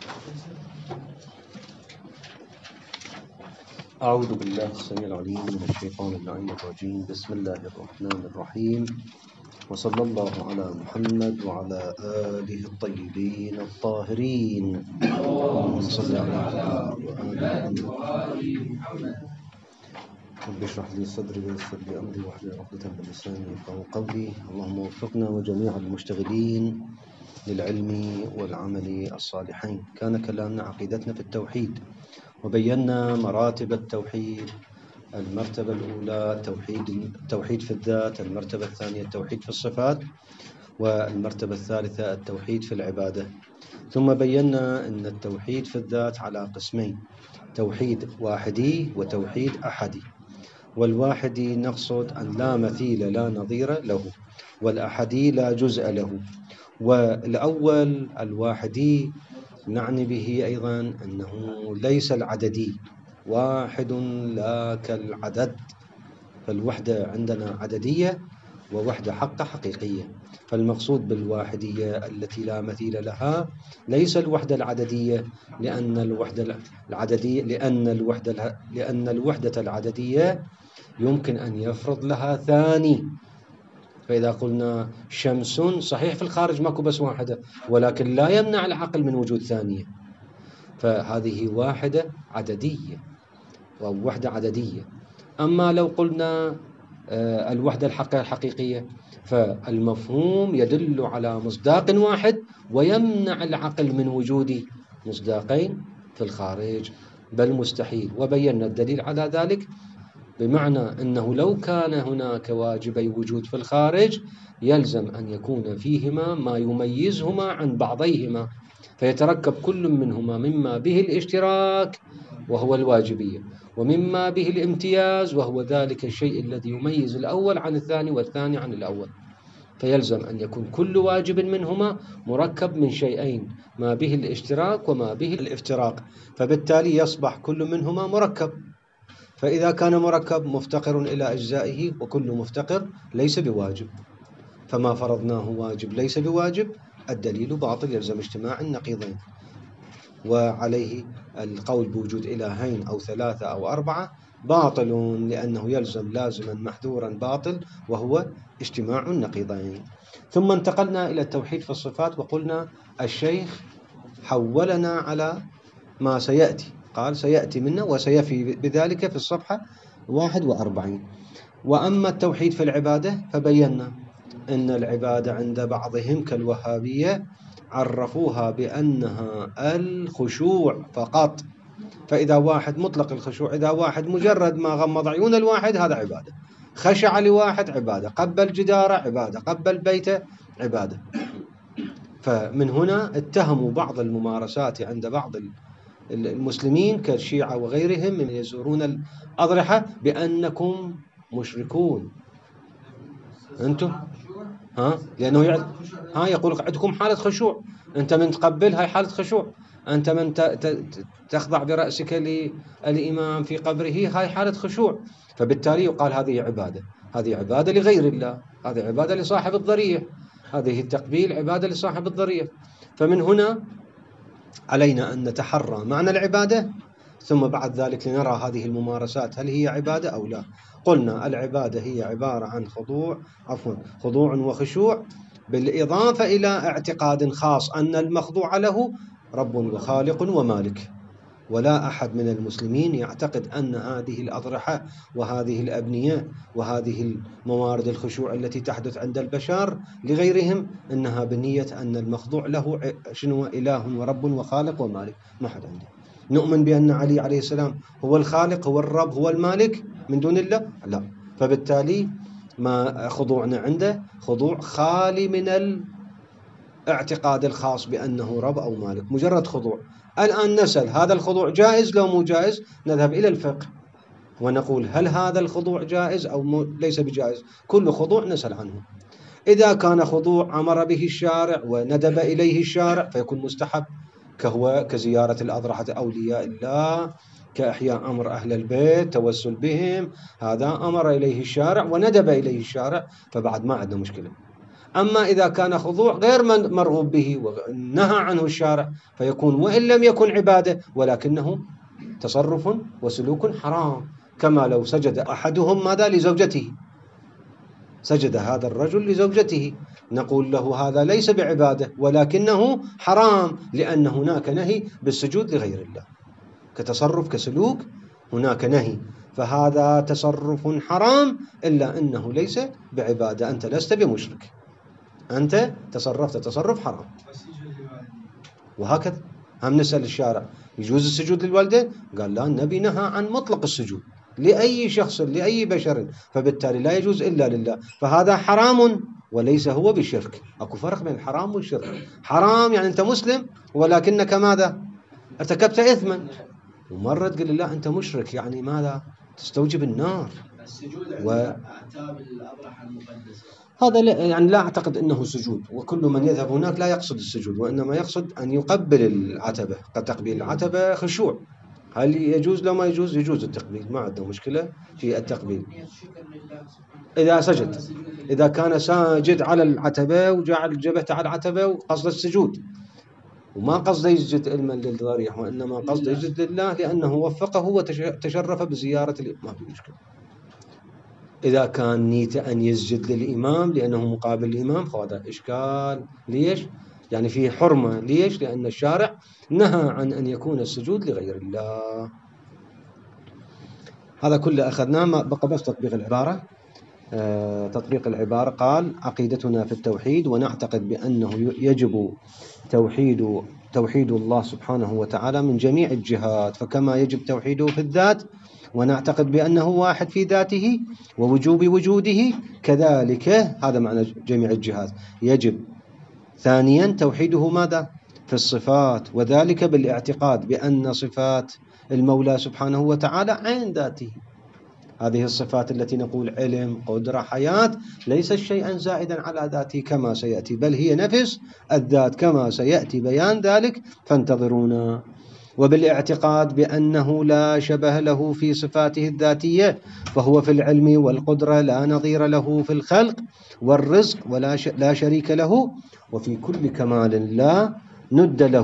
أعوذ بالله السميع العليم من الشيطان اللعين الرجيم. بسم الله الرحمن الرحيم، وصلى الله على محمد وعلى آله الطيبين الطاهرين. اللهم صل على محمد. رب اشرح لي صدري ويسر لي أمري واحلل عقدة من لساني يفقهوا قولي. اللهم وفقنا وجميع المشتغلين للعلم والعمل الصالحين. كان كلامنا عقيدتنا في التوحيد، وبينا مراتب التوحيد. المرتبة الأولى التوحيد في الذات، المرتبة الثانية التوحيد في الصفات، والمرتبة الثالثة التوحيد في العبادة. ثم بينا أن التوحيد في الذات على قسمين: توحيد واحدي وتوحيد أحدي. والواحدي نقصد أن لا مثيل لا نظير له، والأحدي لا جزء له. والأول الواحدي نعني به أيضا أنه ليس العددي، واحد لا كالعدد. فالوحدة عندنا عددية ووحدة حقيقية. فالمقصود بالواحدية التي لا مثيل لها ليس الوحدة العددية، لأن الوحدة العددية يمكن أن يفرض لها ثاني. فإذا قلنا شمس، صحيح في الخارج ماكو بس واحدة، ولكن لا يمنع العقل من وجود ثانية. فهذه واحدة عددية أو وحدة عددية. أما لو قلنا الوحدة الحقيقية، فالمفهوم يدل على مصداق واحد ويمنع العقل من وجود مصداقين في الخارج، بل مستحيل. وبينا الدليل على ذلك، بمعنى أنه لو كان هناك واجبي وجود في الخارج يلزم أن يكون فيهما ما يميزهما عن بعضيهما، فيتركب كل منهما مما به الاشتراك وهو الواجبية، ومما به الامتياز وهو ذلك الشيء الذي يميز الأول عن الثاني والثاني عن الأول. فيلزم أن يكون كل واجب منهما مركب من شيئين: ما به الاشتراك وما به الافتراق، فبالتالي يصبح كل منهما مركب. فإذا كان مركب مفتقر إلى أجزائه، وكل مفتقر ليس بواجب، فما فرضناه واجب ليس بواجب، الدليل باطل، يلزم اجتماع النقيضين. وعليه القول بوجود إلهين أو ثلاثة أو أربعة باطل، لأنه يلزم لازما محذورا باطل، وهو اجتماع النقيضين. ثم انتقلنا إلى التوحيد في الصفات، وقلنا الشيخ حولنا على ما سيأتي، قال سيأتي منا وسيفي بذلك في الصفحة 41. وأما التوحيد في العبادة فبينا أن العبادة عند بعضهم كالوهابية عرفوها بأنها الخشوع فقط. فإذا واحد مطلق الخشوع، إذا واحد مجرد ما غمض عيون الواحد هذا عبادة، خشع لواحد عبادة، قبل جداره عبادة، قبل بيته عبادة. فمن هنا اتهموا بعض الممارسات عند بعض المسلمين كالشيعة وغيرهم من يزورون الأضرحة بأنكم مشركون أنتم. لأنه يقول عندكم حالة خشوع، أنت من تقبل هاي حالة خشوع، أنت من تخضع برأسك للإمام في قبره هاي حالة خشوع. فبالتالي يقال هذه عبادة، هذه عبادة لغير الله، هذه عبادة لصاحب الضريح، هذه التقبيل عبادة لصاحب الضريح. فمن هنا علينا أن نتحرى معنى العبادة، ثم بعد ذلك لنرى هذه الممارسات هل هي عبادة أو لا. قلنا العبادة هي عبارة عن خضوع وخشوع، بالإضافة إلى اعتقاد خاص أن المخضوع له رب وخالق ومالك. ولا أحد من المسلمين يعتقد أن هذه الأضرحة وهذه الأبنية وهذه الموارد الخشوع التي تحدث عند البشر لغيرهم إنها بنية أن المخضوع له شنو إله ورب وخالق ومالك. ما حد عنده. نؤمن بأن علي عليه السلام هو الخالق، هو الرب، هو المالك من دون الله؟ لا. فبالتالي ما خضوعنا عنده خضوع خالي من الاعتقاد الخاص بأنه رب أو مالك، مجرد خضوع. الآن نسأل هذا الخضوع جائز لو مو جائز؟ نذهب إلى الفقه ونقول هل هذا الخضوع جائز أو ليس بجائز؟ كل خضوع نسأل عنه. إذا كان خضوع أمر به الشارع وندب إليه الشارع فيكون مستحب، كزيارة الأضرحة أولياء الله، كإحياء أمر أهل البيت، توسل بهم، هذا أمر إليه الشارع وندب إليه الشارع، فبعد ما عندنا مشكلة. أما إذا كان خضوع غير مرغوب به ونهى عنه الشارع فيكون وإن لم يكن عبادة ولكنه تصرف وسلوك حرام، كما لو سجد أحدهم ماذا لزوجته، سجد هذا الرجل لزوجته، نقول له هذا ليس بعبادة ولكنه حرام، لأن هناك نهي بالسجود لغير الله، كتصرف كسلوك هناك نهي، فهذا تصرف حرام إلا أنه ليس بعبادة، أنت لست بمشرك، أنت تصرفت تصرف حرام. وهكذا هم نسأل الشارع يجوز السجود للوالدين؟ قال لا، النبي نهى عن مطلق السجود لأي شخص لأي بشر، فبالتالي لا يجوز إلا لله، فهذا حرام وليس هو بشرك. أكو فرق بين الحرام والشرك. حرام يعني أنت مسلم ولكنك ماذا؟ ارتكبت إثما، ومرة تقول لا أنت مشرك، يعني ماذا؟ تستوجب النار. السجود أعتاب الأضرحة المقدسة هذا يعني لا أعتقد أنه سجود، وكل من يذهب هناك لا يقصد السجود، وإنما يقصد أن يقبل العتبة، قد تقبيل العتبة خشوع. هل يجوز؟ لو ما يجوز، يجوز التقبيل، ما عنده مشكلة في التقبيل إذا سجد، إذا كان ساجد على العتبة وجعل جبهته على العتبة وقصد السجود، وما قصد يسجد علما للضريح، وإنما قصد يسجد لله لأنه وفقه وتشرف بزيارة الإمام، ما في مشكلة. إذا كان نيته أن يسجد للإمام لأنه مقابل الإمام فهذا إشكال. ليش؟ يعني فيه حرمة. ليش؟ لأن الشارع نهى عن أن يكون السجود لغير الله. هذا كله أخذناه، بقى بس تطبيق العبارة. تطبيق العبارة قال: عقيدتنا في التوحيد ونعتقد بأنه يجب توحيد الله سبحانه وتعالى من جميع الجهات، فكما يجب توحيده في الذات ونعتقد بأنه واحد في ذاته ووجوب وجوده، كذلك هذا معنى جميع الجهات يجب ثانيا توحيده ماذا؟ في الصفات، وذلك بالاعتقاد بأن صفات المولى سبحانه وتعالى عين ذاته. هذه الصفات التي نقول علم، قدرة، حياة، ليست شيئا زائدا على ذاته كما سيأتي، بل هي نفس الذات كما سيأتي بيان ذلك، فانتظرونا. وبالاعتقاد بأنه لا شبه له في صفاته الذاتية، فهو في العلم والقدرة لا نظير له في الخلق والرزق لا شريك له، وفي كل كمال لا ند له.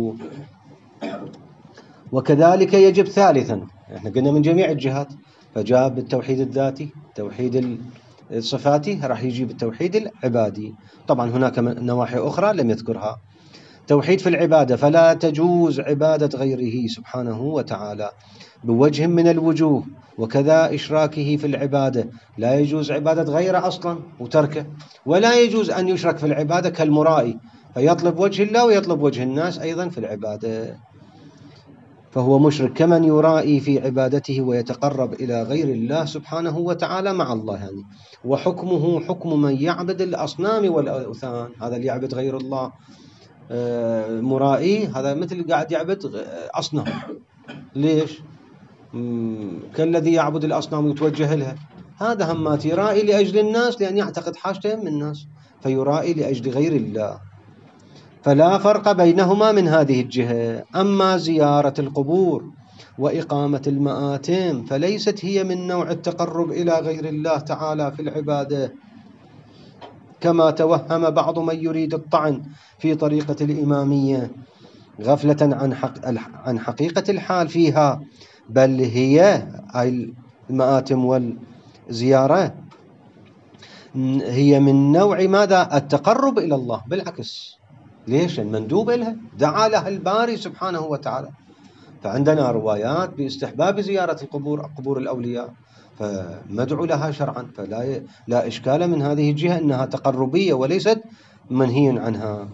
وكذلك يجب ثالثا، احنا قلنا من جميع الجهات، فجاء بالتوحيد الذاتي، توحيد الصفاتي، راح يجي بالتوحيد العبادي. طبعا هناك نواحي أخرى لم يذكرها. توحيد في العبادة، فلا تجوز عبادة غيره سبحانه وتعالى بوجه من الوجوه، وكذا إشراكه في العبادة، لا يجوز عبادة غيره أصلا وتركه، ولا يجوز أن يشرك في العبادة كالمرائي فيطلب وجه الله ويطلب وجه الناس أيضا في العبادة، فهو مشرك كمن يرائي في عبادته ويتقرب إلى غير الله سبحانه وتعالى مع الله يعني. وحكمه حكم من يعبد الأصنام والأوثان، هذا اللي يعبد غير الله مرائي، هذا مثل قاعد يعبد أصنام. ليش؟ كالذي يعبد الأصنام ويتوجه لها، هذا همات يرائي لأجل الناس لأن يعتقد حاجتهم من الناس، فيرائي لأجل غير الله، فلا فرق بينهما من هذه الجهة. أما زيارة القبور وإقامة المآتم فليست هي من نوع التقرب إلى غير الله تعالى في العبادة، كما توهم بعض من يريد الطعن في طريقة الإمامية غفلة عن حقيقة الحال فيها، بل هي المآتم والزيارة هي من نوع ماذا؟ التقرب إلى الله، بالعكس. ليش؟ المندوب لها، دعا لها الباري سبحانه وتعالى. فعندنا روايات باستحباب زيارة القبور، قبور الأولياء، فمدعو لها شرعا، فلا إشكال من هذه الجهة أنها تقربية وليست منهي عنها.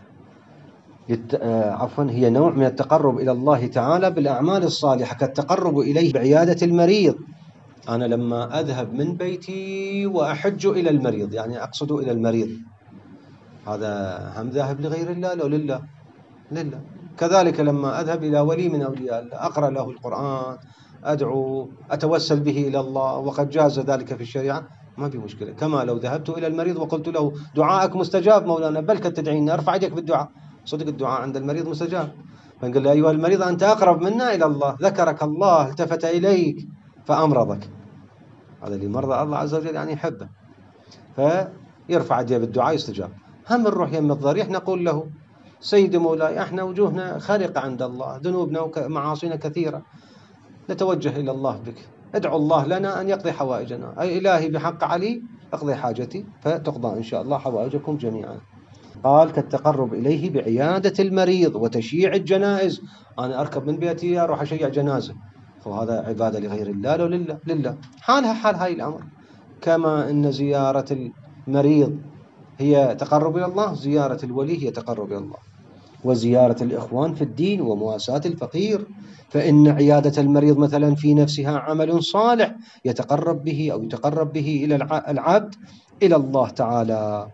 هي نوع من التقرب إلى الله تعالى بالأعمال الصالحة، كالتقرب إليه بعيادة المريض. أنا لما أذهب من بيتي وأحج إلى المريض، يعني أقصد إلى المريض، هذا هم ذاهب لغير الله لو لله؟ لله. كذلك لما أذهب إلى ولي من أولياء الله أقرأ له القرآن، أدعو، أتوسل به إلى الله، وقد جاز ذلك في الشريعة، ما في مشكلة. كما لو ذهبت إلى المريض وقلت له دعائك مستجاب مولانا، بل تدعيني، أرفع يدك بالدعاء، صدق الدعاء عند المريض مستجاب. فنقول له أيها المريض أنت أقرب منا إلى الله، ذكرك الله، التفت إليك فأمرضك. هذا اللي مرضى الله عز وجل يعني يحبه. يرفع يديه بالدعاء يستجاب. هم نروح يم الضريح نقول له سيدي مولاي احنا وجوهنا خارقة عند الله، ذنوبنا ومعاصينا كثيرة، نتوجه إلى الله بك، ادعو الله لنا أن يقضي حوائجنا، أي إلهي بحق علي اقضي حاجتي فتقضى إن شاء الله حوائجكم جميعا. قال كالتقرب إليه بعيادة المريض وتشييع الجنائز. أنا أركب من بيتي أروح أشيع جنازة، وهذا عبادة لغير الله لو لله حالها حال هاي الأمر. كما أن زيارة المريض هي تقرب إلى الله، زيارة الولي هي تقرب إلى الله، وزيارة الإخوان في الدين ومواساة الفقير. فإن عيادة المريض مثلا في نفسها عمل صالح يتقرب به أو يتقرب به إلى العبد إلى الله تعالى،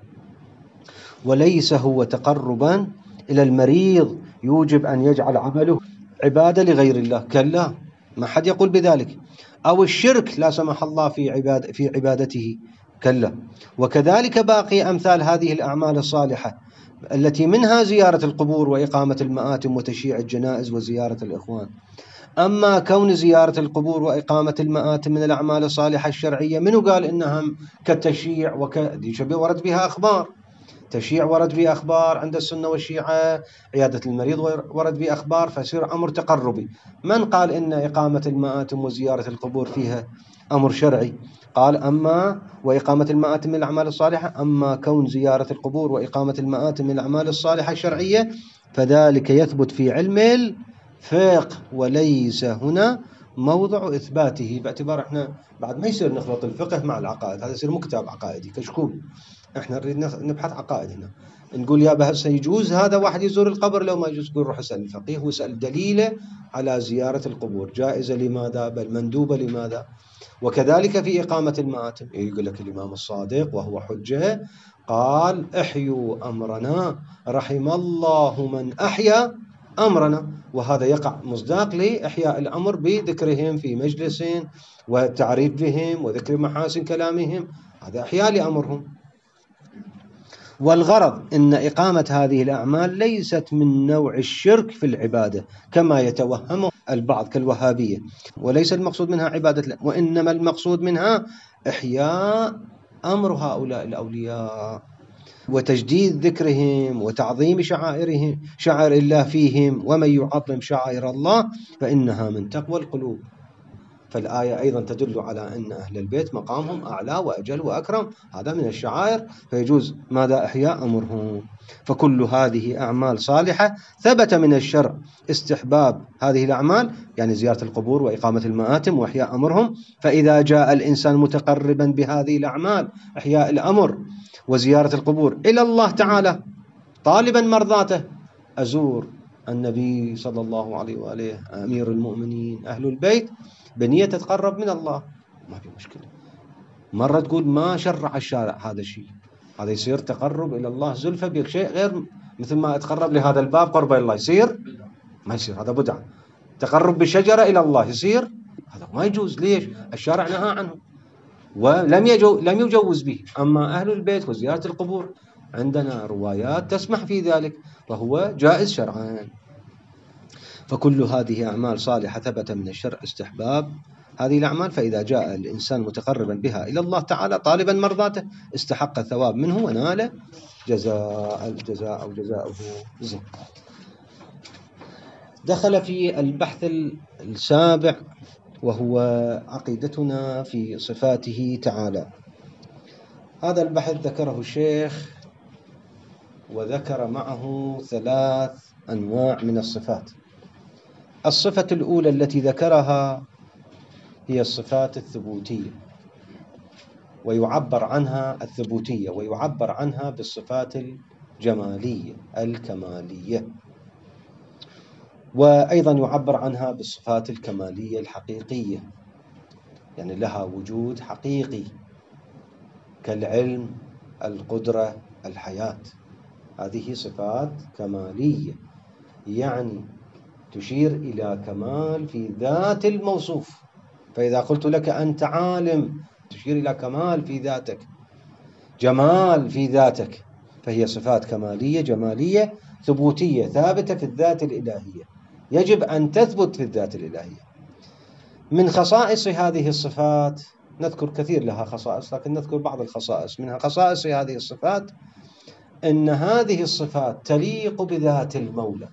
وليس هو تقربا إلى المريض يوجب أن يجعل عمله عبادة لغير الله، كلا، ما حد يقول بذلك. أو الشرك لا سمح الله في عبادته، كلا. وكذلك باقي أمثال هذه الأعمال الصالحة التي منها زيارة القبور وإقامة المآتم وتشييع الجنائز وزيارة الإخوان. أما كون زيارة القبور وإقامة المآتم من الأعمال الصالحة الشرعية، منو قال إنها كالتشييع ورد بها أخبار، تشييع ورد به أخبار عند السنة والشيعة، عيادة المريض ورد به أخبار، فيصير أمر تقربي. من قال إن إقامة المآتم وزيارة القبور فيها أمر شرعي؟ قال أما وإقامة المآتم من الأعمال الصالحة، أما كون زيارة القبور وإقامة المآتم من الأعمال الصالحة الشرعية فذلك يثبت في علم الفقه وليس هنا موضع إثباته، باعتبار إحنا بعد ما يصير نخلط الفقه مع العقائد، هذا يصير مكتب عقائدي كشكول. احنا نريد نبحث عقائد هنا، نقول يا بهسه يجوز هذا واحد يزور القبر لو ما يجوز؟ يقول روح اسال الفقيه واسال دليله على زياره القبور، جائزه لماذا بل مندوبه لماذا؟ وكذلك في اقامه المآتم يقول لك الامام الصادق وهو حجه قال احيوا امرنا رحم الله من احيا امرنا، وهذا يقع مصداق لاحياء الامر بذكرهم في مجلس والتعريف بهم وذكر محاسن كلامهم، هذا احياء لامرهم. والغرض إن إقامة هذه الأعمال ليست من نوع الشرك في العبادة كما يتوهم البعض كالوهابية، وليس المقصود منها عبادة الله، وإنما المقصود منها إحياء أمر هؤلاء الأولياء وتجديد ذكرهم وتعظيم شعائر الله فيهم، ومن يعظم شعائر الله فإنها من تقوى القلوب. فالآية أيضا تدل على أن أهل البيت مقامهم أعلى وأجل وأكرم، هذا من الشعائر، فيجوز ماذا إحياء أمرهم. فكل هذه أعمال صالحة ثبت من الشرع استحباب هذه الأعمال، يعني زيارة القبور وإقامة المآتم وإحياء أمرهم. فإذا جاء الإنسان متقربا بهذه الأعمال إحياء الأمر وزيارة القبور إلى الله تعالى طالبا مرضاته، أزور النبي صلى الله عليه وآله أمير المؤمنين أهل البيت بنية تتقرب من الله، ما في مشكلة. مرة تقول ما شرع الشارع هذا الشيء، هذا يصير تقرب إلى الله زلفة بك، شيء غير مثل ما أتقرب لهذا الباب قرب إلى الله، يصير ما يصير، هذا بدعة. تقرب بشجرة إلى الله يصير، هذا ما يجوز. ليش؟ الشارع نهى عنه ولم يجوز به. أما أهل البيت وزيارة القبور عندنا روايات تسمح في ذلك، فهو جائز شرعا. فكل هذه أعمال صالحة ثبت من الشرع استحباب هذه الأعمال، فإذا جاء الإنسان متقربا بها إلى الله تعالى طالبا مرضاته استحق الثواب منه ونال الجزاء أو جزاؤه زين. دخل في البحث السابع وهو عقيدتنا في صفاته تعالى. هذا البحث ذكره الشيخ وذكر معه 3 أنواع من الصفات. الصفة الأولى التي ذكرها هي الصفات الثبوتية، ويعبر عنها الثبوتية ويعبر عنها بالصفات الجمالية الكمالية، وأيضا يعبر عنها بالصفات الكمالية الحقيقية، يعني لها وجود حقيقي كالعلم القدرة الحياة، هذه صفات كمالية، يعني تشير إلى كمال في ذات الموصوف. فإذا قلت لك أنت عالم تشير إلى كمال في ذاتك، جمال في ذاتك، فهي صفات كمالية جمالية ثبوتية ثابتة في الذات الإلهية، يجب أن تثبت في الذات الإلهية. من خصائص هذه الصفات نذكر كثير لها خصائص، لكن نذكر بعض الخصائص. منها خصائص هذه الصفات أن هذه الصفات تليق بذات المولى.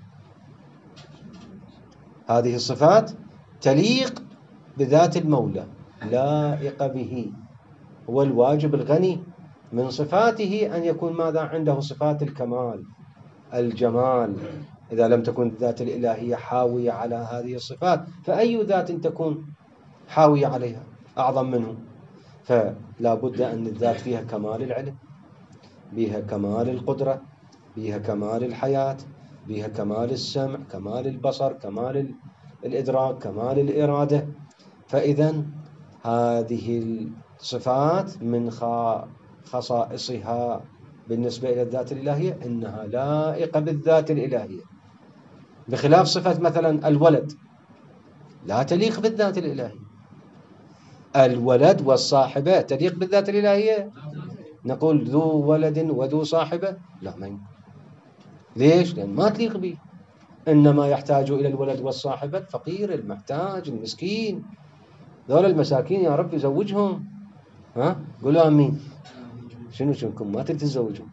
هذه الصفات تليق بذات المولى، لائق به. هو الواجب الغني من صفاته أن يكون ماذا عنده؟ صفات الكمال، الجمال. إذا لم تكن الذات الإلهية حاوية على هذه الصفات، فأي ذات تكون حاوية عليها أعظم منه؟ فلا بد أن الذات فيها كمال العلم، بها كمال القدرة، بها كمال الحياة، بها كمال السمع، كمال البصر، كمال الإدراك، كمال الإرادة. فإذا هذه الصفات من خصائصها بالنسبة إلى الذات الإلهية أنها لائقة بالذات الإلهية، بخلاف صفة مثلا الولد لا تليق بالذات الإلهية. الولد والصاحبة تليق بالذات الإلهية؟ نقول ذو ولد وذو صاحبة؟ لا، ما يمكن. ليش؟ لأن ما تليق به. إنما يحتاج إلى الولد والصاحبة الفقير المحتاج المسكين، ذول المساكين يا رب زوجهم. قولوا آمين. شنو شنكم ما تتزوجون؟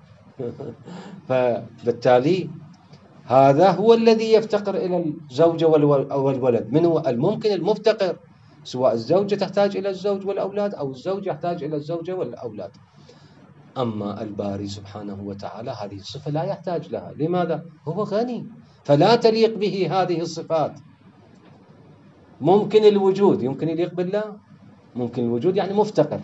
فبالتالي هذا هو الذي يفتقر إلى الزوجة أو الولد. من هو الممكن المفتقر؟ سواء الزوجة تحتاج إلى الزوج والأولاد أو الزوج يحتاج إلى الزوجة والأولاد. أما الباري سبحانه وتعالى هذه الصفة لا يحتاج لها. لماذا؟ هو غني، فلا تليق به هذه الصفات. ممكن الوجود يمكن يليق بالله؟ ممكن الوجود يعني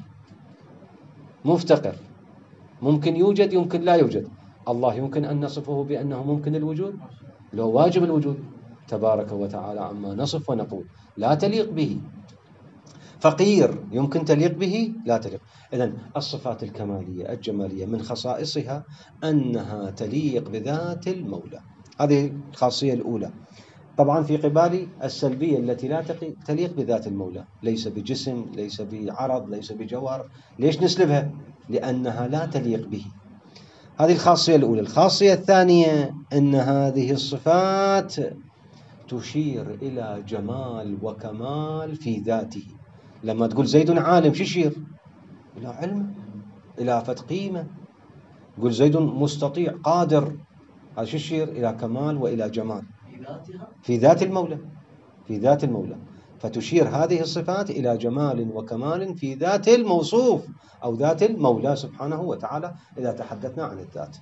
مفتقر. ممكن يوجد يمكن لا يوجد. الله يمكن أن نصفه بأنه ممكن الوجود؟ لو واجب الوجود تبارك وتعالى عما نصف ونقول لا تليق به. فقير يمكن تليق به؟ لا تليق. إذن الصفات الكمالية الجمالية من خصائصها أنها تليق بذات المولى. هذه الخاصية الأولى. طبعا في قبال السلبية التي لا تليق بذات المولى، ليس بجسم، ليس بعرض، ليس بجوهر. ليش نسلبها؟ لأنها لا تليق به. هذه الخاصية الأولى. الخاصية الثانية أن هذه الصفات تشير إلى جمال وكمال في ذاته. لما تقول زيد عالم شو يشير؟ إلى علم، إلى فت قيمة. تقول زيد مستطيع قادر، هذا شو يشير؟ إلى كمال وإلى جمال في ذات المولى. في ذات المولى. فتشير هذه الصفات إلى جمال وكمال في ذات الموصوف أو ذات المولى سبحانه وتعالى إذا تحدثنا عن الذات.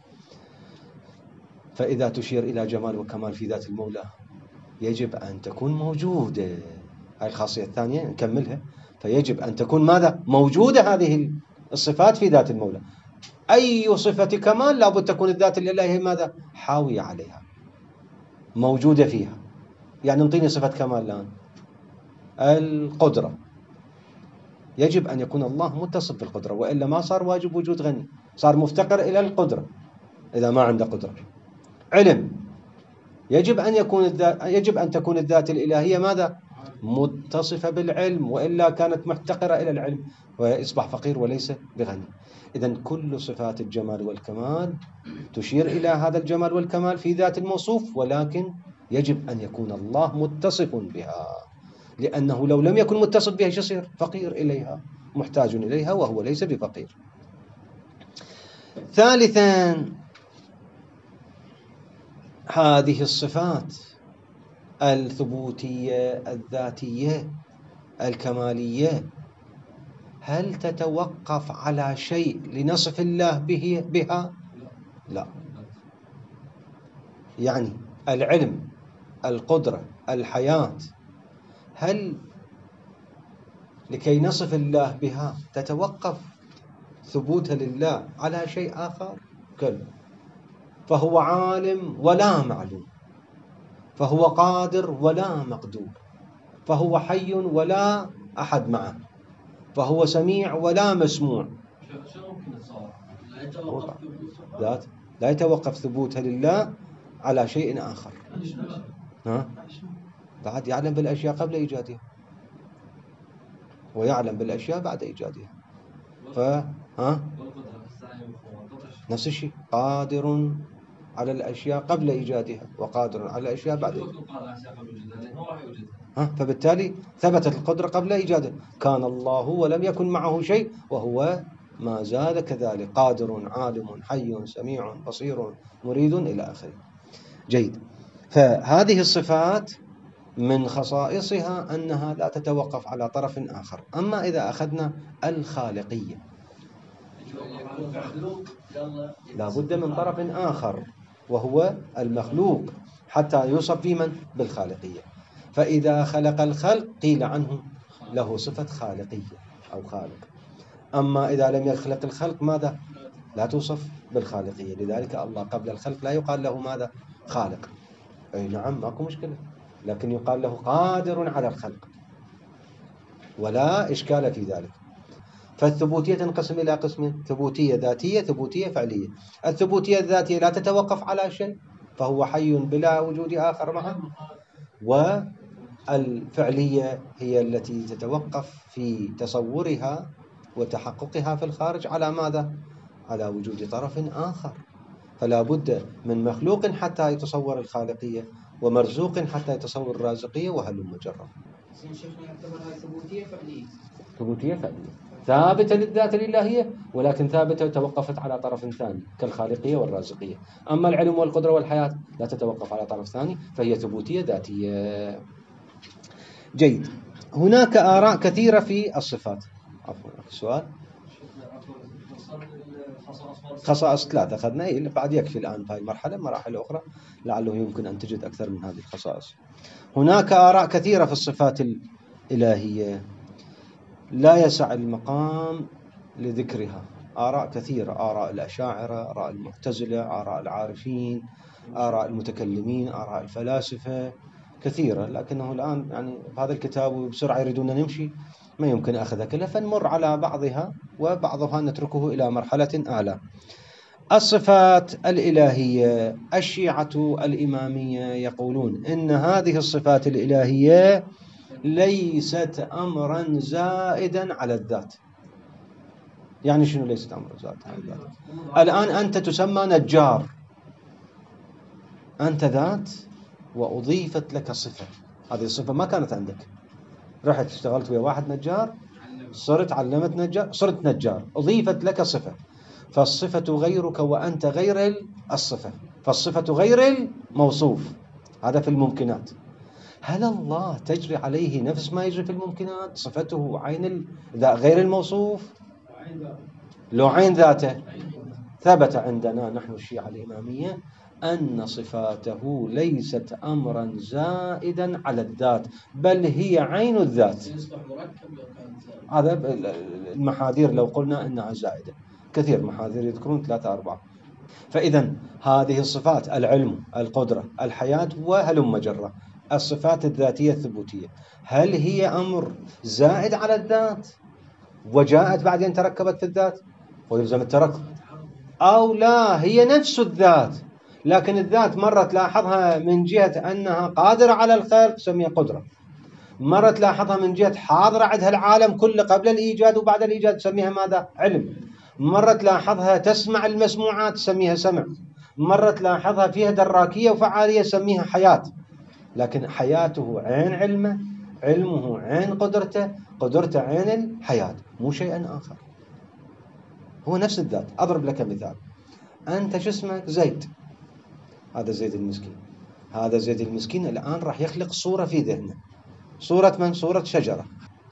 فإذا تشير إلى جمال وكمال في ذات المولى يجب أن تكون موجودة. هاي الخاصية الثانية نكملها. فيجب أن تكون ماذا؟ موجودة هذه الصفات في ذات المولى. أي صفة كمال لابد تكون الذات الإلهية ماذا؟ حاوية عليها، موجودة فيها. يعني انطيني صفة كمال الآن. القدرة، يجب أن يكون الله متصف بالقدرة، وإلا ما صار واجب وجود غني، صار مفتقر إلى القدرة إذا ما عنده قدرة. علم، يجب أن تكون الذات الإلهية ماذا؟ متصفة بالعلم، وإلا كانت محتقرة إلى العلم ويصبح فقير وليس بغني. إذن كل صفات الجمال والكمال تشير إلى هذا الجمال والكمال في ذات الموصوف، ولكن يجب أن يكون الله متصف بها، لأنه لو لم يكن متصف بها يصير فقير إليها، محتاج إليها، وهو ليس بفقير. ثالثا، هذه الصفات الثبوتية الذاتية الكمالية هل تتوقف على شيء لنصف الله بها؟ لا. يعني العلم، القدرة، الحياة، هل لكي نصف الله بها تتوقف ثبوتها لله على شيء آخر؟ كلا. فهو عالم ولا معلوم، فهو قادر ولا مقدور، فهو حي ولا أحد معه، فهو سميع ولا مسموع. لا يتوقف ثبوتها لله على شيء آخر. بعد يعلم بالأشياء قبل إيجادها، ويعلم بالأشياء بعد إيجادها. نفس الشيء، قادر على الأشياء قبل إيجادها وقادر على الأشياء بعد فبالتالي ثبتت القدرة قبل إيجادها. كان الله ولم يكن معه شيء وهو ما زال كذلك قادر عالم حي سميع بصير مريد إلى آخره. جيد. فهذه الصفات من خصائصها أنها لا تتوقف على طرف آخر. أما إذا أخذنا الخالقية لا بد من طرف آخر وهو المخلوق حتى يوصف في من؟ بالخالقية. فإذا خلق الخلق قيل عنه له صفة خالقية أو خالق. أما إذا لم يخلق الخلق ماذا؟ لا توصف بالخالقية. لذلك الله قبل الخلق لا يقال له ماذا؟ خالق. أي نعم ماكو مشكلة، لكن يقال له قادر على الخلق ولا إشكال في ذلك. فالثبوتية تنقسم إلى قسمين: ثبوتية ذاتية، ثبوتية فعلية. الثبوتية الذاتية لا تتوقف على شيء فهو حي بلا وجود آخر معه، والفعلية هي التي تتوقف في تصورها وتحققها في الخارج على ماذا؟ على وجود طرف آخر. فلا بد من مخلوق حتى يتصور الخالقية ومرزوق حتى يتصور الرازقية وهلم جرا. شيخنا يعتبرها ثبوتية فعلية. ثبوتية فعلية ثابتة للذات الإلهية ولكن ثابتة توقفت على طرف ثاني كالخالقية والرازقية. أما العلم والقدرة والحياة لا تتوقف على طرف ثاني فهي ثبوتية ذاتية. جيد. هناك آراء كثيرة في الصفات. عفوا السؤال خصائص 3 أخذنا، بعد يكفي الآن في المرحلة. مراحل أخرى لعله يمكن أن تجد أكثر من هذه الخصائص. هناك آراء كثيرة في الصفات الإلهية لا يسع المقام لذكرها. آراء كثيرة: آراء الأشاعرة، آراء المعتزلة، آراء العارفين، آراء المتكلمين، آراء الفلاسفة، كثيرة. لكنه الآن يعني بهذا الكتاب وبسرعة يريدون نمشي ما يمكن أخذها كلها، فنمر على بعضها وبعضها نتركه إلى مرحلة أعلى. الصفات الإلهية: الشيعة الإمامية يقولون إن هذه الصفات الإلهية ليست أمرا زائدا على الذات. يعني شنو ليست أمرا زائدا على الذات؟ الآن أنت تسمى نجار، أنت ذات وأضيفت لك صفة. هذه الصفة ما كانت عندك، رحت اشتغلت ويا واحد نجار، صرت علمت نجار، صرت نجار، أضيفت لك صفة. فالصفة غيرك وأنت غير الصفة، فالصفة غير الموصوف. هذا في الممكنات. هل الله تجري عليه نفس ما يجري في الممكنات؟ صفته عين غير الموصوف؟ لو عين ذاته. ثبت عندنا نحن الشيعة الإمامية أن صفاته ليست أمرا زائدا على الذات بل هي عين الذات. هذا المحاذير لو قلنا أنها زائدة، كثير محاذير يذكرون 3 4. فإذا هذه الصفات: العلم، القدرة، الحياة، وهلم جرة، الصفات الذاتية الثبوتية، هل هي أمر زائد على الذات وجاءت بعدين تركبت في الذات ويلزم التركب، أو لا هي نفس الذات لكن الذات مرة تلاحظها من جهة أنها قادرة على الخلق تسميها قدرة، مرة تلاحظها من جهة حاضرة عندها العالم كله قبل الإيجاد وبعد الإيجاد تسميها ماذا؟ علم، مرة تلاحظها تسمع المسموعات تسميها سمع، مرة تلاحظها فيها دراكية وفعالية تسميها حياة. لكن حياته عين علمه، علمه عين قدرته، قدرته عين الحياة، مو شيئا آخر، هو نفس الذات. أضرب لك مثال: أنت شو اسمك؟ زيد. هذا زيد المسكين. هذا زيد المسكين الآن راح يخلق صورة في ذهنه. صورة من؟ صورة شجرة.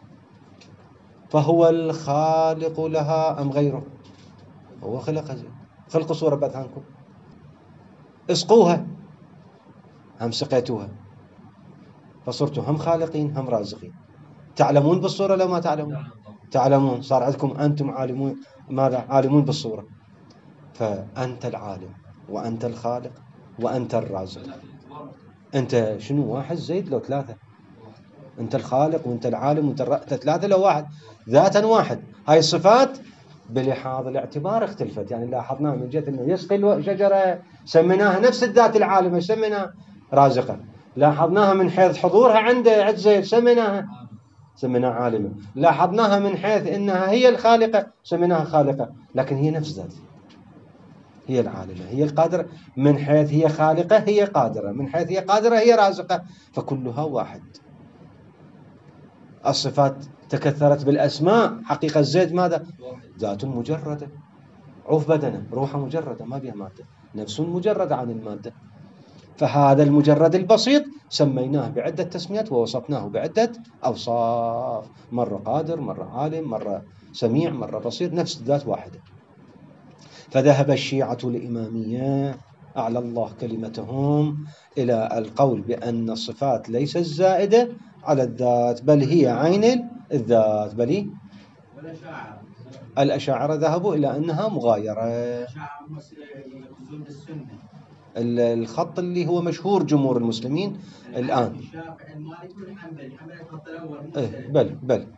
فهو الخالق لها أم غيره؟ هو خلقها. زيد خلقوا صورة بأذهانكم، اسقوها، هم سقيتوها، فصرتوا هم خالقين هم رازقين. تعلمون بالصورة لو ما تعلمون؟ تعلمون، صار عندكم أنتم عالمون. ماذا؟ عالمون بالصورة. فأنت العالم وأنت الخالق وأنت الرازق. أنت شنو؟ واحد زيد لو 3؟ أنت الخالق وأنت العالم وأنت 3 لو 1، ذاتا واحد. هاي الصفات بلحاظ الاعتبار اختلفت، يعني لاحظناها من جهة أنه يسقي الشجرة سميناها نفس الذات العالمة سميناها رازقة، لاحظناها من حيث حضورها عند زيد سميناها عالمة، لاحظناها من حيث أنها هي الخالقة سميناها خالقة، لكن هي نفس ذات. هي العالمة، هي القادرة، من حيث هي خالقة هي قادرة، من حيث هي قادرة هي رازقة، فكلها واحد. الصفات تكثرت بالأسماء، حقيقة زيد ماذا؟ ذات مجردة، عوف بدنه، روحه مجردة ما بها مادة، نفس مجردة عن المادة. فهذا المجرد البسيط سميناه بعدة تسميات ووصفناه بعدة أوصاف، مرة قادر، مرة عالم، مرة سميع، مرة بصير، نفس ذات واحدة. فذهب الشيعة الإمامية أعلى الله كلمتهم إلى القول بأن الصفات ليست زائدة على الذات، بل هي عين الذات. بل الأشاعرة ذهبوا إلى أنها مغايرة. الخط اللي هو مشهور جمهور المسلمين الآن. بل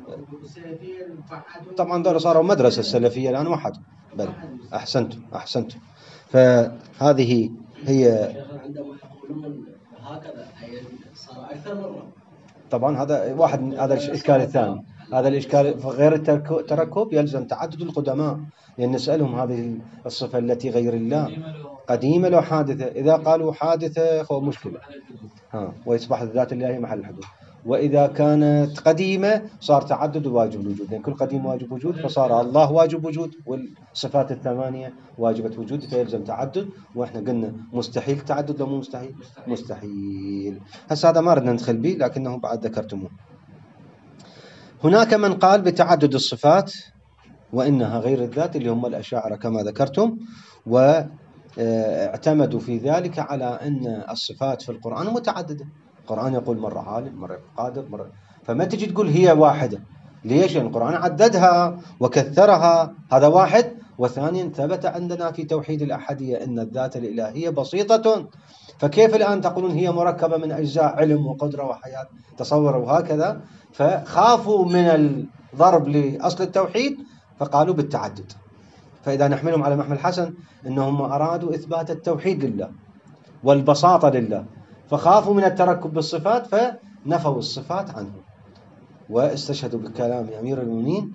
طبعا دول صاروا مدرسة السلفية الآن وحدوا. بل أحسنتم. فهذه هي. عندما يقولون هكذا صار أكثر مرة. طبعا هذا واحد، هذا الإشكال الثاني. هذا الإشكال غير التركب يلزم تعدد القدماء، لأن نسألهم هذه الصفة التي غير الله قديمة لو حادثة. إذا قالوا حادثة فهو مشكلة، ويصبح الذات الله محل الحدوث. وإذا كانت قديمة صار تعدد واجب الوجود، لأن كل قديم واجب وجود، فصار الله واجب وجود والصفات الثمانية واجبة وجود، فيلزم تعدد. وإحنا قلنا مستحيل تعدد، لو مو مستحيل. هسه هذا ما ردنا ندخل به، لكنه بعد ذكرتموه. هناك من قال بتعدد الصفات وإنها غير الذات، اللي هم الأشاعرة كما ذكرتم، واعتمدوا في ذلك على أن الصفات في القرآن متعددة. القرآن يقول مرة عالم، مرة قادر، مرة، فما تجي تقول هي واحدة. ليش؟ لأن القرآن عددها وكثرها، هذا واحد. وثانيا ثبت عندنا في توحيد الأحدية أن الذات الإلهية بسيطة، فكيف الآن تقولون هي مركبة من أجزاء علم وقدرة وحياة؟ تصوروا هكذا، فخافوا من الضرب لأصل التوحيد فقالوا بالتعدد. فإذا نحملهم على محمل حسن أنهم أرادوا إثبات التوحيد لله والبساطة لله، فخافوا من التركب بالصفات فنفوا الصفات عنه، واستشهدوا بكلام أمير المؤمنين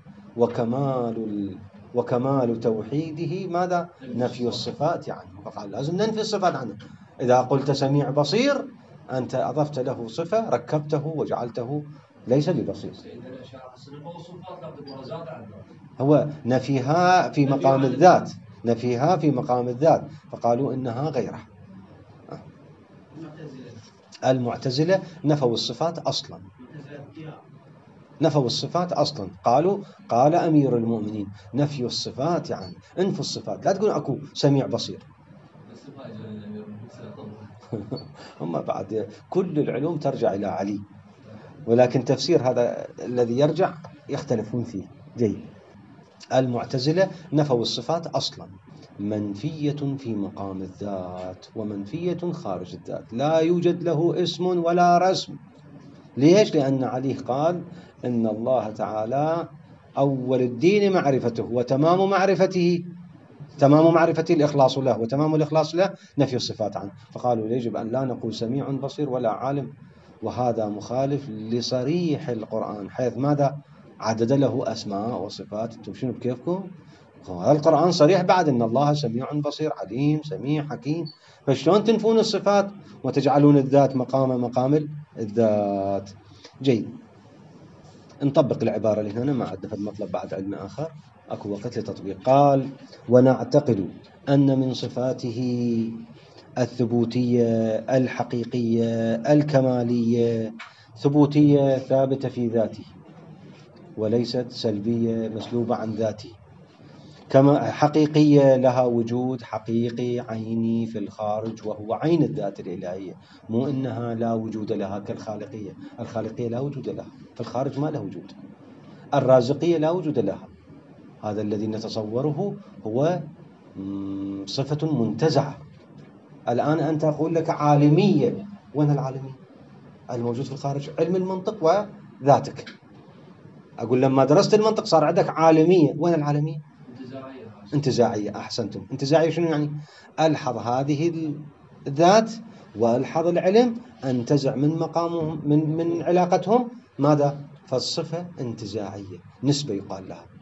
وكمال توحيده ماذا؟ نفي الصفات عنه. فقال لازم ننفي الصفات عنه. إذا قلت سميع بصير أنت أضفت له صفة، ركبته وجعلته ليس ببصير. هو نفيها في مقام الذات، نفيها في مقام الذات، فقالوا إنها غيره. المعتزلة نفوا الصفات أصلا، نفوا الصفات أصلا. قال أمير المؤمنين نفي الصفات، يعني انفوا الصفات، لا تقول أكو سميع بصير. هم بعد كل العلوم ترجع إلى علي، ولكن تفسير هذا الذي يرجع يختلفون فيه. جيد. المعتزلة نفوا الصفات أصلا، منفية في مقام الذات ومنفية خارج الذات، لا يوجد له اسم ولا رسم. ليش؟ لأن عليه قال إن الله تعالى أول الدين معرفته، وتمام معرفته الإخلاص له، وتمام الإخلاص له نفي الصفات عنه. فقالوا يجب أن لا نقول سميع بصير ولا عالم، وهذا مخالف لصريح القرآن، حيث ماذا؟ عدد له أسماء وصفات. انتم شنو بكيفكم؟ هذا القرآن صريح بعد إن الله سميع بصير عليم سميع حكيم، فشلون تنفون الصفات وتجعلون الذات مقام الذات؟ جيد. نطبق العبارة اللي هنا، ما عندنا في المطلب بعد علم آخر، أكو وقت لتطبيق. قال ونعتقد أن من صفاته الثبوتية الحقيقية الكمالية، ثبوتية ثابتة في ذاته وليست سلبية مسلوبة عن ذاته، كما حقيقية لها وجود حقيقي عيني في الخارج وهو عين الذات الإلهية، مو إنها لا وجود لها كالخالقية. الخالقية لا وجود لها في الخارج، ما له وجود. الرازقية لا وجود لها. هذا الذي نتصوره هو صفة منتزعة. الآن أنت أقول لك عالمية، وين العالمية؟ الموجود في الخارج علم المنطق وذاتك. أقول لما درست المنطق صار عندك عالمية، وين العالمية؟ انتزاعية. أحسنتم. انتزاعية شنو يعني؟ ألحظ هذه الذات وألحظ العلم، أنتزع من مقامهم من علاقتهم ماذا؟ فالصفة انتزاعية، نسبة يقال لها،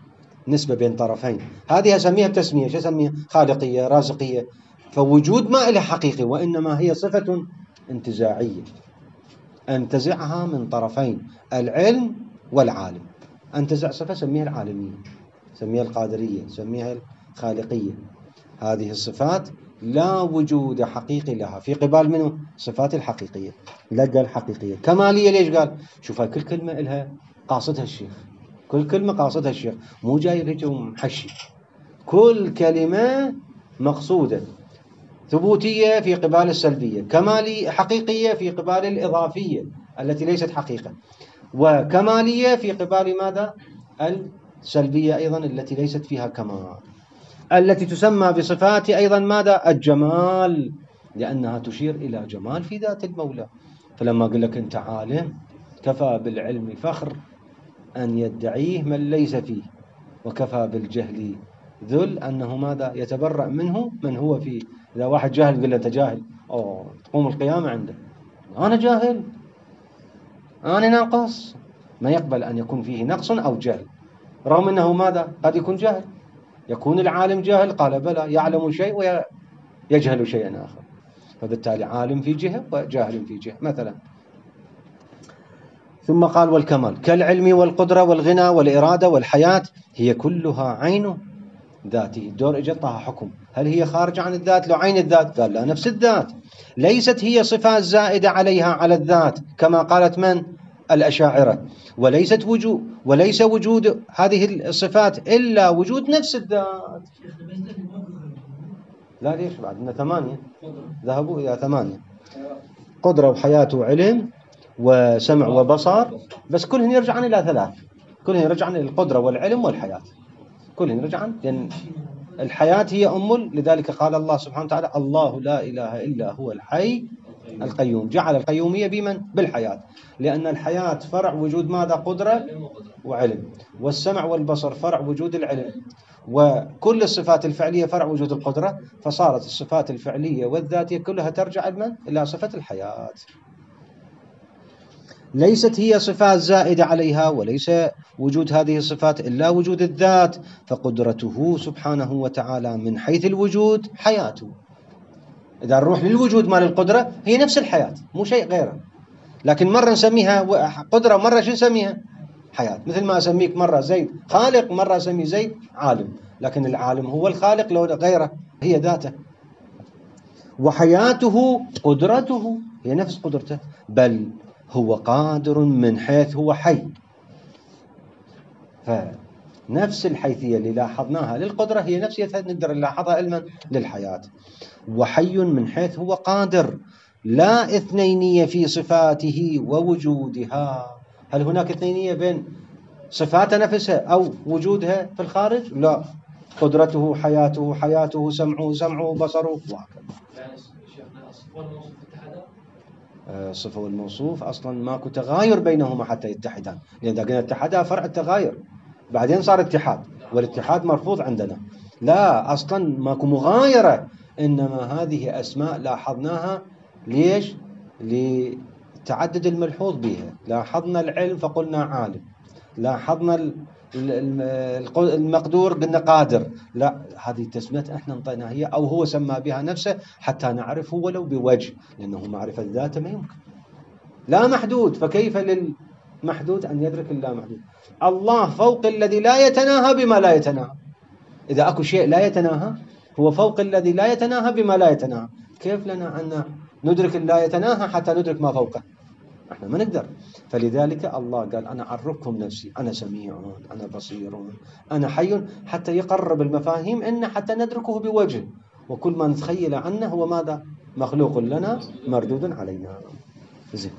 نسبة بين طرفين، هذه أسميها بتسمية، شو أسميها؟ خالقية، رازقية. فوجود ما إله حقيقي، وإنما هي صفة انتزاعية أنتزعها من طرفين، العلم والعالم. أنتزع صفة سميها العالمية، سميها القادرية، سميها الخالقية. هذه الصفات لا وجود حقيقي لها في قبال منه صفات الحقيقية. لقى الحقيقية كمالية. ليش قال؟ شوف هاي كل كلمة إلها قاصدها الشيخ، كل كلمة قاصدها الشيخ، مو جاي هيك ومحشي، كل كلمة مقصودة. ثبوتية في قبال السلبية، كمالية حقيقية في قبال الإضافية التي ليست حقيقة، وكمالية في قبال ماذا؟ السلبية أيضا التي ليست فيها كمال، التي تسمى بصفات أيضا ماذا؟ الجمال، لأنها تشير إلى جمال في ذات المولى. فلما أقول لك أنت عالم، كفى بالعلم فخر أن يدعيه من ليس فيه، وكفى بالجهل ذل أنه ماذا؟ يتبرأ منه من هو فيه. إذا واحد جاهل قل له أنت جاهل، تقوم القيامة عنده، أنا جاهل، أنا ناقص، ما يقبل أن يكون فيه نقص أو جهل، رغم أنه ماذا؟ قد يكون جاهل. يكون العالم جاهل؟ قال بلى، يعلم شيء ويجهل شيئا آخر. فبالتالي عالم في جهة وجاهل في جهة مثلا. ثم قال والكمال كالعلم والقدرة والغنى والإرادة والحياة هي كلها عين ذاته. دور إجطها حكم، هل هي خارجة عن الذات؟ لو عين الذات قال لا، نفس الذات، ليست هي صفات زائدة عليها على الذات كما قالت من؟ الأشاعرة. وليس وجود هذه الصفات إلا وجود نفس الذات. لا ليش بعد 8 ذهبوا إلى 8: قدرة وحياة وعلم وسمع وبصر، بس كلهن يرجعن إلى 3، كلهن يرجعن إلى القدرة والعلم والحياة، كلهن يرجعن، لأن الحياة هي لذلك قال الله سبحانه وتعالى الله لا إله إلا هو الحي القيوم. جعل القيومية بمن؟ بالحياة، لأن الحياة فرع وجود ماذا؟ قدرة وعلم. والسمع والبصر فرع وجود العلم. وكل الصفات الفعلية فرع وجود القدرة. فصارت الصفات الفعلية والذاتية كلها ترجع إلى صفة الحياة. ليست هي صفات زائدة عليها، وليس وجود هذه الصفات إلا وجود الذات. فقدرته سبحانه وتعالى من حيث الوجود حياته. إذا نروح للوجود مال القدرة هي نفس الحياة، مو شيء غيره، لكن مرة نسميها قدرة، مرة شو نسميها؟ حياة. مثل ما أسميك مرة زيد خالق، مرة أسمي زيد عالم، لكن العالم هو الخالق لو غيره هي ذاته. وحياته قدرته هي نفس قدرته، بل هو قادر من حيث هو حي. فنفس الحيثية اللي لاحظناها للقدرة هي نفسها نقدر نلاحظها علما للحياة. وحي من حيث هو قادر، لا اثنينية في صفاته ووجودها. هل هناك اثنينية بين صفات نفسها أو وجودها في الخارج؟ لا، قدرته حياته، حياته سمعه، سمعه بصره، وهكذا. الصفة والموصوف أصلا ماكو تغاير بينهما حتى يتحدان، لأن إذا قلنا اتحدا فرع التغاير، بعدين صار اتحاد، والاتحاد مرفوض عندنا. لا، أصلا ماكو مغايرة، إنما هذه أسماء لاحظناها. ليش؟ لتعدد الملحوظ بها. لاحظنا العلم فقلنا عالم، لاحظنا المقدور قلنا قادر. لا، هذه التسميات احنا انطيناها هي، او هو سمى بها نفسه حتى نعرفه ولو بوجه، لانه معرفة الذات ما يمكن، لا محدود، فكيف للمحدود ان يدرك اللا محدود؟ الله فوق الذي لا يتناهى بما لا يتناهى. اذا اكو شيء لا يتناهى هو فوق الذي لا يتناهى بما لا يتناهى، كيف لنا ان ندرك اللا يتناهى حتى ندرك ما فوقه؟ احنا ما نقدر. فلذلك الله قال أنا أعرفكم نفسي، أنا سميع، أنا بصير، أنا حي، حتى يقرب المفاهيم إن حتى ندركه بوجه، وكل ما نتخيل عنه هو ماذا؟ مخلوق لنا مردود علينا. زين.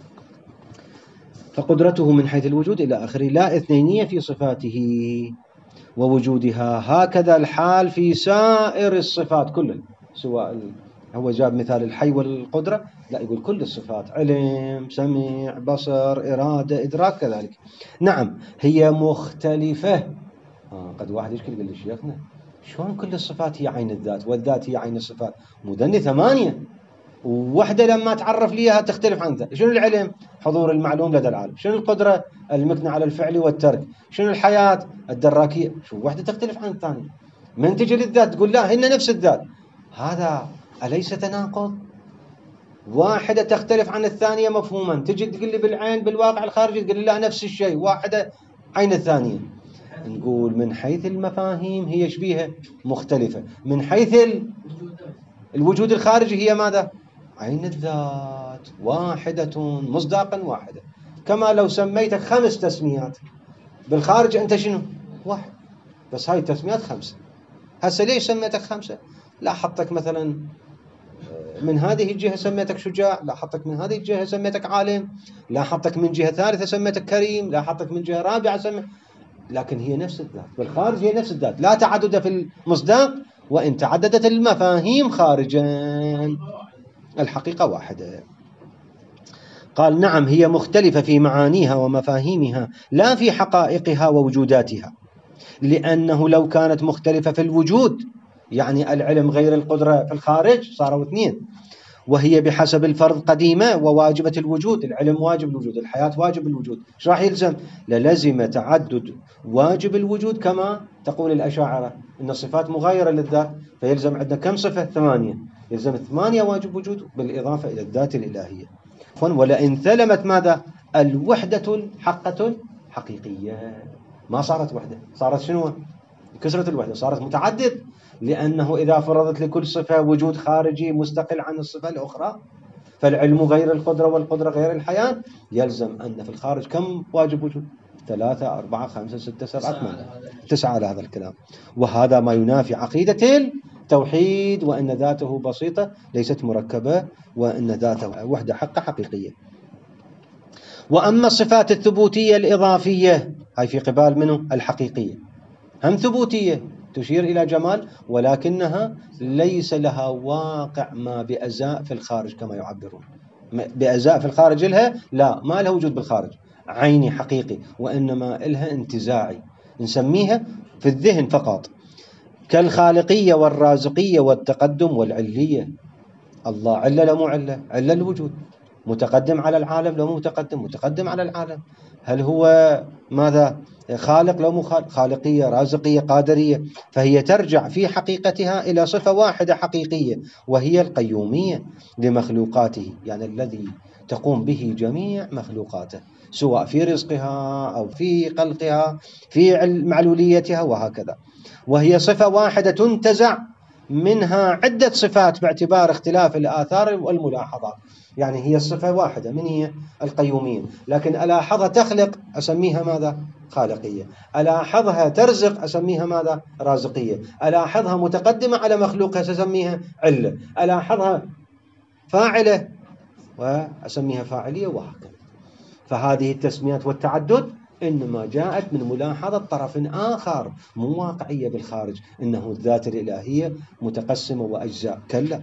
فقدرته من حيث الوجود إلى آخره، لا اثنينية في صفاته ووجودها. هكذا الحال في سائر الصفات كلها، سواء هو جاب مثال الحي والقدرة، لا، يقول كل الصفات، علم، سمع، بصر، إرادة، إدراك كذلك. نعم هي مختلفة. قد واحد يشكل يقول لي شيخنا شلون كل الصفات هي عين الذات والذات هي عين الصفات؟ مدني 8، ووحدة لما تعرف لي إياها تختلف عنها. شنو العلم؟ حضور المعلوم لدى العالم. شنو القدرة؟ المكنة على الفعل والترك. شنو الحياة؟ الدراكية. شو وحدة تختلف عن الثانية. من تجي للذات تقول لا هن نفس الذات، هذا أليس تناقض؟ واحدة تختلف عن الثانية مفهوما، تجي تقول لي بالعين بالواقع الخارجي تقول لي لا نفس الشيء، واحدة عين الثانية. نقول من حيث المفاهيم هي شبيهة مختلفة، من حيث الوجود الخارجي هي ماذا؟ عين الذات، واحدة مصداقا واحدة. كما لو سميتك 5 تسميات بالخارج أنت شنو؟ واحد، بس هاي التسميات 5. هسه ليش سميتك 5؟ لا حطك مثلا من هذه الجهة سميتك شجاع، لا حطك من هذه الجهة سميتك عالم، لا حطك من جهة ثالثة سميتك كريم، لا حطك من جهة رابعة لكن هي نفس الذات بالخارج، هي نفس الذات، لا تعدد في المصداق، وإن تعددت المفاهيم خارجا الحقيقة واحدة. قال نعم هي مختلفة في معانيها ومفاهيمها لا في حقائقها ووجوداتها، لأنه لو كانت مختلفة في الوجود يعني العلم غير القدرة في الخارج صاروا 2، وهي بحسب الفرض قديمة وواجبة الوجود، العلم واجب الوجود، الحياة واجب الوجود، ايش راح يلزم؟ للزم تعدد واجب الوجود كما تقول الأشاعرة إن الصفات مغايرة للذات، فيلزم عندنا كم صفة؟ 8، يلزم 8 واجب وجود بالإضافة إلى الذات الإلهية. ولئن ثلمت ماذا؟ الوحدة الحقة حقيقية، ما صارت وحدة، صارت شنو؟ كسرت الوحدة، صارت متعدد، لأنه إذا فرضت لكل صفة وجود خارجي مستقل عن الصفة الأخرى، فالعلم غير القدرة والقدرة غير الحياة، يلزم أن في الخارج كم واجب وجود؟ 3 4 5 6 7 8 9 على هذا الكلام. وهذا ما ينافي عقيدة التوحيد، وأن ذاته بسيطة ليست مركبة، وأن ذاته وحدة حقة حقيقية. وأما الصفات الثبوتية الإضافية هاي في قبال منه الحقيقية، هم ثبوتية تشير إلى جمال، ولكنها ليس لها واقع ما بأزاء في الخارج كما يعبرون. بأزاء في الخارج لها لا، ما لها وجود بالخارج عيني حقيقي، وإنما لها انتزاعي نسميها في الذهن فقط، كالخالقية والرازقية والتقدم والعلية. الله علة لا مو علة؟ علة الوجود، متقدم على العالم لو مو متقدم؟ متقدم على العالم. هل هو ماذا؟ خالق لو مو خالق؟ خالقية رازقية قادرية. فهي ترجع في حقيقتها إلى صفة واحدة حقيقية، وهي القيومية لمخلوقاته، يعني الذي تقوم به جميع مخلوقاته، سواء في رزقها أو في خلقها في معلوليتها وهكذا. وهي صفة واحدة تنتزع منها عدة صفات باعتبار اختلاف الآثار والملاحظات. يعني هي الصفة واحدة من هي القيومية، لكن ألاحظها تخلق أسميها ماذا؟ خالقية. ألاحظها ترزق أسميها ماذا؟ رازقية. ألاحظها متقدمة على مخلوقها أسميها علة. ألاحظها فاعلة وأسميها فاعلية وهكذا. فهذه التسميات والتعدد إنما جاءت من ملاحظة طرف آخر، مو واقعية بالخارج إنه الذات الإلهية متقسمة وأجزاء، كلا.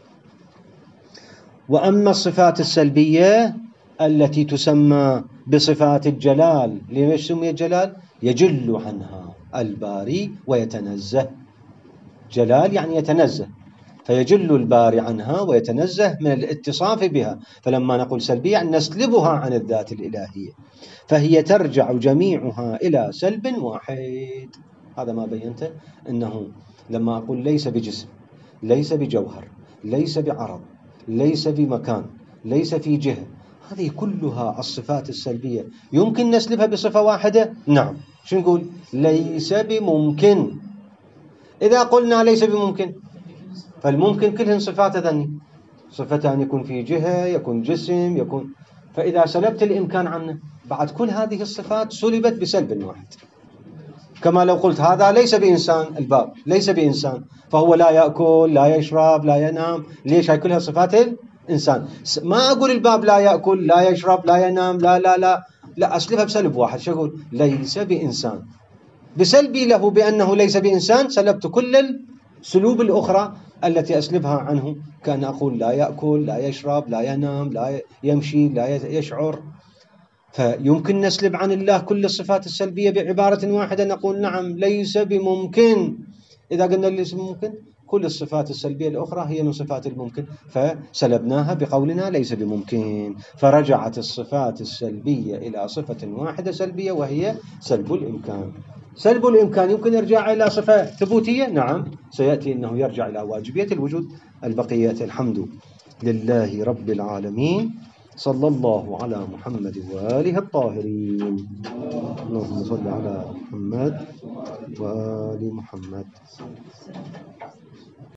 وأما الصفات السلبية التي تسمى بصفات الجلال، ليش سمي الجلال؟ يجل عنها الباري ويتنزه. جلال يعني يتنزه، فيجل الباري عنها ويتنزه من الاتصاف بها. فلما نقول سلبية يعني نسلبها عن الذات الإلهية، فهي ترجع جميعها إلى سلب واحد. هذا ما بينته، أنه لما أقول ليس بجسم، ليس بجوهر، ليس بعرض، ليس بمكان، ليس في جهة، هذه كلها الصفات السلبية يمكن نسلبها بصفة واحدة؟ نعم. شو نقول؟ ليس بممكن. إذا قلنا ليس بممكن، فالممكن كلهن صفات ذني، صفتان يكون في جهة، يكون جسم، يكون. فإذا سلبت الإمكان عنه بعد كل هذه الصفات سلبت بسلب واحد. كما لو قلت هذا ليس بإنسان، الباب ليس بإنسان، فهو لا يأكل لا يشرب لا ينام. ليش؟ هاي كلها صفات الإنسان. ما أقول الباب لا يأكل لا يشرب لا ينام، لا لا لا لا، أسلبها بسلب واحد. شو أقول؟ ليس بإنسان. بسلبي له بأنه ليس بإنسان سلبت كل السلوب الأخرى التي أسلبها عنه، كان أقول لا يأكل لا يشرب لا ينام لا يمشي لا يشعر. فيمكن نسلب عن الله كل الصفات السلبية بعبارة واحدة، نقول نعم ليس بممكن. إذا قلنا ليس بممكن كل الصفات السلبية الأخرى هي من صفات الممكن، فسلبناها بقولنا ليس بممكن، فرجعت الصفات السلبية إلى صفة واحدة سلبية وهي سلب الإمكان. سلب الإمكان يمكن إرجاعه إلى صفة ثبوتية؟ نعم، سيأتي أنه يرجع إلى واجبية الوجود. البقية الحمد لله رب العالمين، صلى الله على محمد وآله الطاهرين. اللهم صل على محمد وآل محمد.